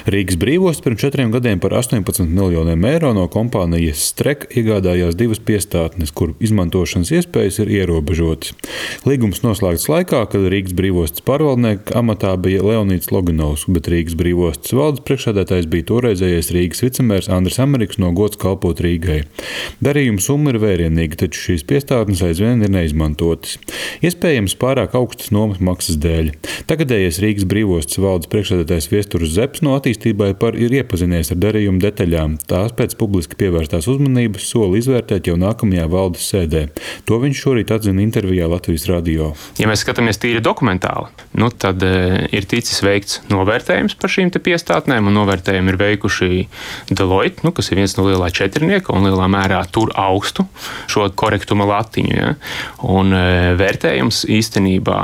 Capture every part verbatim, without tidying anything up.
Rīgas brīvostas pirms četriem gadiem par astoņpadsmit miljoniem eiro no kompānijas Strek iegādājās divas piestātnes, kuru izmantošanas iespējas ir ierobežotas. Līgums noslēgts laikā, kad Rīgas brīvostas pārvaldnieka amatā bija Leonīds Loginovs, bet Rīgas brīvostas valdes priekšsēdētājs bija toreizējais Rīgas vicemērs Andris Ameriks no gods kalpot Rīgai. Darījuma summa ir vērienīga, taču šīs piestātnes aizvien ir neizmantotas. Iespējams pārāk augstas nomas maksas dēļ. Tagadējais Rīgas brīvostas valdes priekšsēdētājs Viesturs Zepes no attīstībai par ir iepazinies ar darījuma detaļām. Tās pēc publiski pievērstās uzmanības soli izvērtēt jau nākamajā valdes sēdē. To viņš šorīt atzina intervijā Latvijas radio. Ja mēs skatāmies tīri dokumentāli, nu tad e, ir ticis veikts novērtējums par šīm te piestātnēm, un novērtējumi ir veikuši Deloitte, nu, kas ir viens no lielā četrnieka un lielā mērā tur augstu šo korektuma latiņu. Ja? Un e, vērtējums īstenībā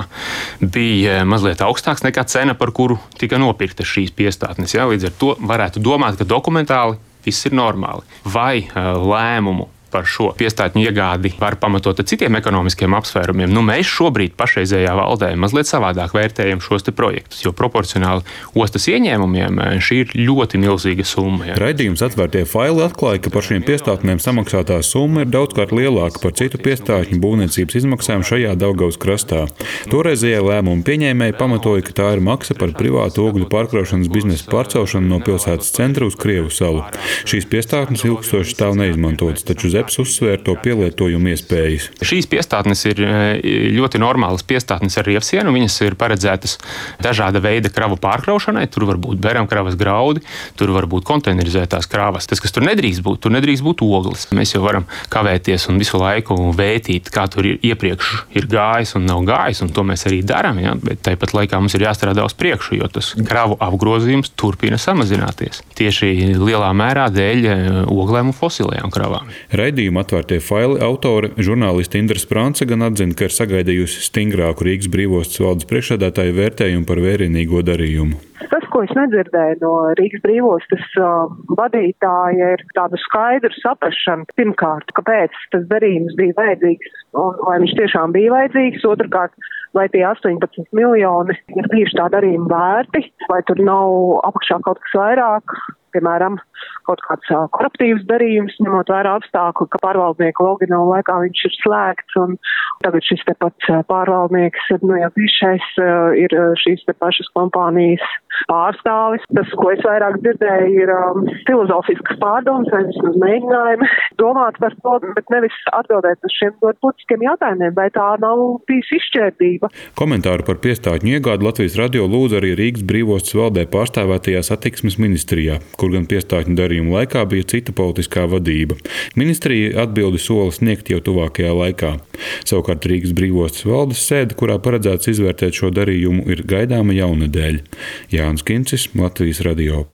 bija mazliet augstāks nekā cena, par kuru tika nopirkta šīs piestātnes. Ja? Līdz ar to varētu domāt, ka dokumentāli viss ir normāli. Vai e, lēmumu par šo piestātņu iegādi var pamatot ar citiem ekonomiskiem apsvērumiem. Nu, mēs šobrīd pašreizējā valdē mazliet savādāk vērtējam šos te projektus, jo proporcionāli ostas ieņēmumiem šī ir ļoti milzīga summa. Ja. Raidījums Atvērtie faili atklāja, ka par šīm piestātnēm samaksātā summa ir daudzkārt lielāka par citu piestātņu būvniecības izmaksām šajā Daugavas krastā. Toreizējā lēmuma pieņēmēji pamatoja, ka tā ir maksa par privātu ogļu pārkraušanas biznesa pārcelšanu no pilsētas centra uz Krievu salu. Šīs piestātnes ilgstoši stāv neizmantotas, taču Zepes uzsvēra to pielietojumu iespējas. Šīs piestātnes ir ļoti normālas piestātnes ar rievsienu. Viņas ir paredzētas dažāda veida kravu pārkraušanai. Tur var būt beramkravas graudi, tur var būt konteinerizētās kravas. Tas, kas tur nedrīkst būt, tur nedrīkst būt ogles. Mēs jau varam kavēties un visu laiku vētīt, kā tur ir iepriekš ir gājis un nav gājis, un to mēs arī darām. Ja? Bet tāpat laikā mums ir jāstrādā uz priekšu, jo tas kravu apgrozījums turpina samazināties. Tieši lielā mērā dēļ oglēm un fosilējām kravām. Raidījuma Atvērtie faili autore žurnāliste Indra Sprance gan atzina, ka ir sagaidījusi stingrāku Rīgas brīvostas valdes priekšsēdētāju vērtējumu par vērienīgo darījumu. Tas, ko es nedzirdēju no Rīgas brīvostas uh, vadītāja, ir tāda skaidra saprašana. Pirmkārt, kāpēc tas darījums bija vajadzīgs un vai viņš tiešām bija vajadzīgs. Otrkārt, vai tie astoņpadsmit miljoni ir bijuši tā darījuma vērti, vai tur nav apakšā kaut kas vairāk. Piemēram, kaut kāds uh, koruptīvs darījums, ņemot vērā apstākļu, ka pārvaldnieku Loginovs laikā viņš ir slēgts, un tagad šis te pats uh, pārvaldnieks, nu jau bijušais, uh, ir šīs te pašas kompānijas pārstāvis. Tas, ko es vairāk dzirdēju, ir um, filozofiskas pārdomas, vai vismaz mēģinājumi domāt par to, bet nevis atbildēt uz šiem politiskiem jautājumiem, vai tā nav bijusi izšķērdība. Komentāru par piestātņu iegādi Latvijas radio lūdza arī Rīgas brīvostas valdē pārstāvētajā satiksmes ministrijā, kur gan piestātņu darījuma laikā bija cita politiskā vadība. Ministrija atbildi sola sniegt jau tuvākajā laikā. Savukārt Rīgas brīvostas valdes sēde, kurā paredzēts izvērtēt šo darījumu, ir gaidāma jaunedēļ. Jānis Kincis, Latvijas radio.